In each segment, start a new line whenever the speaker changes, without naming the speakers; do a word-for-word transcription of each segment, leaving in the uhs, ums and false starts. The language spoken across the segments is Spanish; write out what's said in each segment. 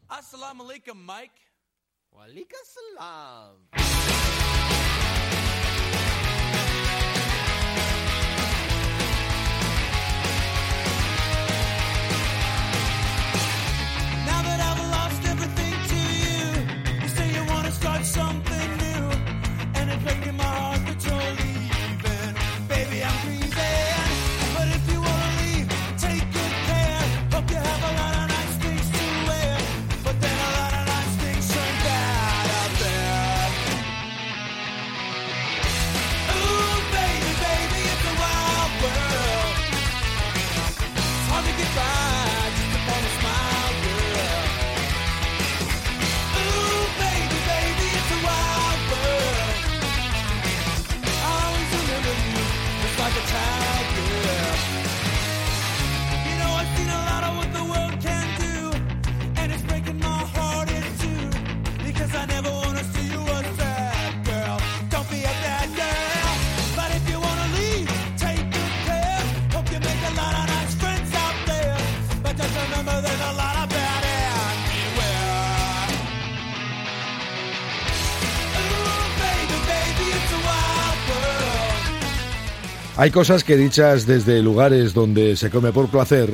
Assalamu alaikum, Mike.
Wa alaikum salam.
Now that I've lost everything to you, you say you want to start something new, and it's breaking my heart that you're leaving. Baby, I'm grieving, but if you want to leave, take good care. Hope you have a lot of nice things to wear, but then a lot of nice things turn bad out there. Ooh, baby, baby, it's a wild world. It's hard to get by just upon a smile, girl. Ooh, baby, baby, it's a wild world. I always remember you just like a child, girl. You know, I've seen a lot of what the world can do, and it's breaking my heart in two, because I never want to see you a sad girl. Don't be a bad girl, but if you want to leave, take good care. Hope you make a lot of nice friends out there, but just remember there's a lot of bad everywhere. Ooh, baby, baby, it's a wild world.
Hay cosas que dichas desde lugares donde se come por placer,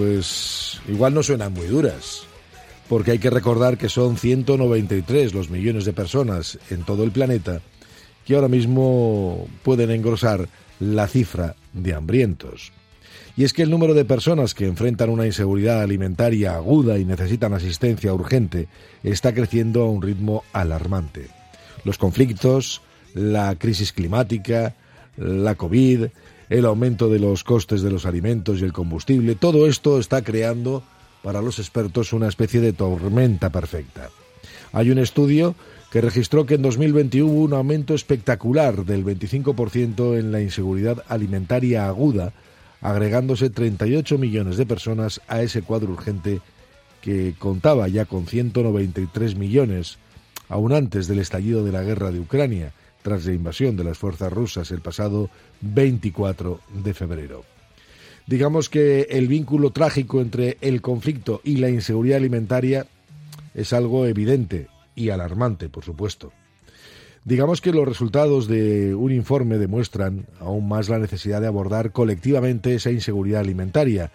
pues igual no suenan muy duras, porque hay que recordar que son ciento noventa y tres los millones de personas en todo el planeta que ahora mismo pueden engrosar la cifra de hambrientos. Y es que el número de personas que enfrentan una inseguridad alimentaria aguda y necesitan asistencia urgente está creciendo a un ritmo alarmante. Los conflictos, la crisis climática, la COVID, el aumento de los costes de los alimentos y el combustible, todo esto está creando para los expertos una especie de tormenta perfecta. Hay un estudio que registró que en dos mil veintiuno hubo un aumento espectacular del veinticinco por ciento en la inseguridad alimentaria aguda, agregándose treinta y ocho millones de personas a ese cuadro urgente que contaba ya con ciento noventa y tres millones, aún antes del estallido de la guerra de Ucrania, tras la invasión de las fuerzas rusas el pasado veinticuatro de febrero. Digamos que el vínculo trágico entre el conflicto y la inseguridad alimentaria es algo evidente y alarmante, por supuesto. Digamos que los resultados de un informe demuestran aún más la necesidad de abordar colectivamente esa inseguridad alimentaria,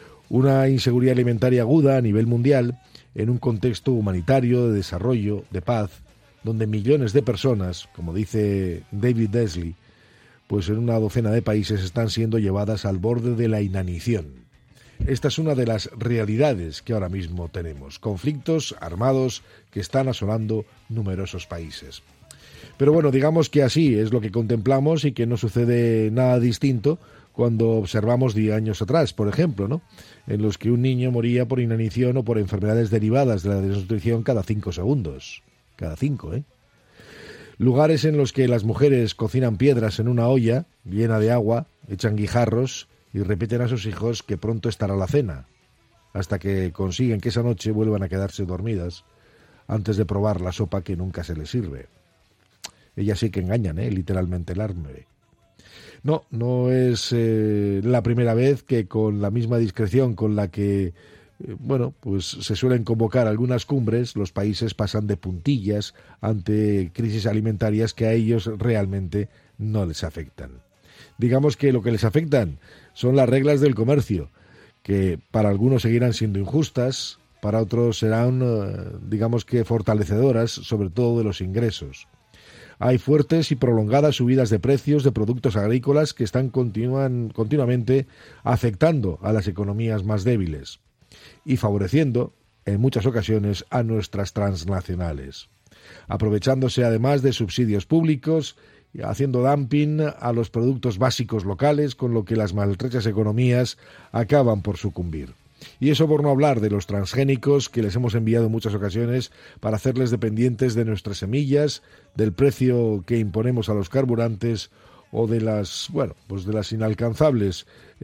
una inseguridad alimentaria aguda a nivel mundial en un contexto humanitario, de desarrollo, de paz, donde millones de personas, como dice David Desley, pues en una docena de países están siendo llevadas al borde de la inanición. Esta es una de las realidades que ahora mismo tenemos, conflictos armados que están asolando numerosos países. Pero bueno, digamos que así es lo que contemplamos y que no sucede nada distinto cuando observamos diez años atrás, por ejemplo, ¿no?, en los que un niño moría por inanición o por enfermedades derivadas de la desnutrición cada cinco segundos. Cada cinco, ¿eh? Lugares en los que las mujeres cocinan piedras en una olla llena de agua, echan guijarros y repiten a sus hijos que pronto estará la cena, hasta que consiguen que esa noche vuelvan a quedarse dormidas antes de probar la sopa que nunca se les sirve. Ellas sí que engañan, ¿eh?, literalmente el hambre. No, no es eh, la primera vez que con la misma discreción con la que bueno, pues se suelen convocar algunas cumbres, los países pasan de puntillas ante crisis alimentarias que a ellos realmente no les afectan. Digamos que lo que les afectan son las reglas del comercio, que para algunos seguirán siendo injustas, para otros serán, digamos que fortalecedoras, sobre todo de los ingresos. Hay fuertes y prolongadas subidas de precios de productos agrícolas que están continúan, continuamente afectando a las economías más débiles y favoreciendo, en muchas ocasiones, a nuestras transnacionales, aprovechándose además de subsidios públicos, haciendo dumping a los productos básicos locales, con lo que las maltrechas economías acaban por sucumbir. Y eso por no hablar de los transgénicos que les hemos enviado en muchas ocasiones para hacerles dependientes de nuestras semillas, del precio que imponemos a los carburantes o de las, bueno, pues de las inalcanzables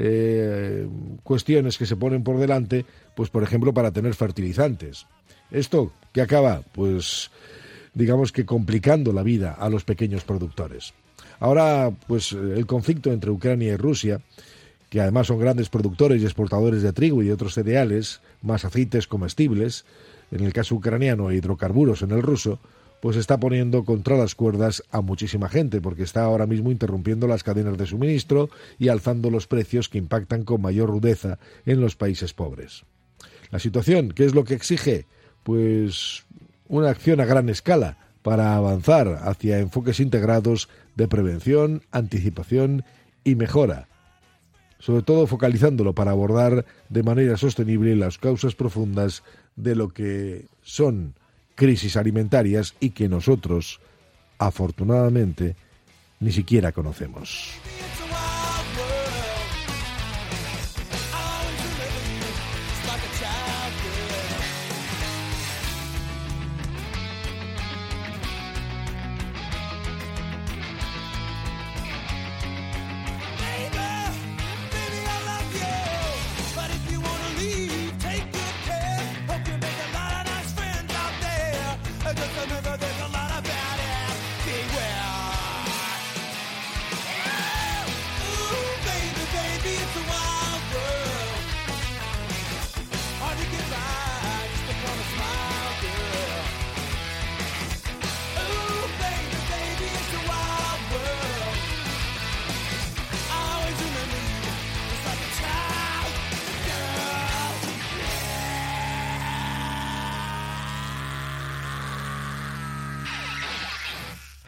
eh, cuestiones que se ponen por delante, pues por ejemplo para tener fertilizantes. ¿Esto qué acaba? Pues digamos que complicando la vida a los pequeños productores. Ahora, pues el conflicto entre Ucrania y Rusia, que además son grandes productores y exportadores de trigo y de otros cereales, más aceites comestibles, en el caso ucraniano, e hidrocarburos en el ruso, pues está poniendo contra las cuerdas a muchísima gente, porque está ahora mismo interrumpiendo las cadenas de suministro y alzando los precios que impactan con mayor rudeza en los países pobres. La situación, ¿qué es lo que exige? Pues una acción a gran escala para avanzar hacia enfoques integrados de prevención, anticipación y mejora, sobre todo focalizándolo para abordar de manera sostenible las causas profundas de lo que son crisis alimentarias y que nosotros, afortunadamente, ni siquiera conocemos.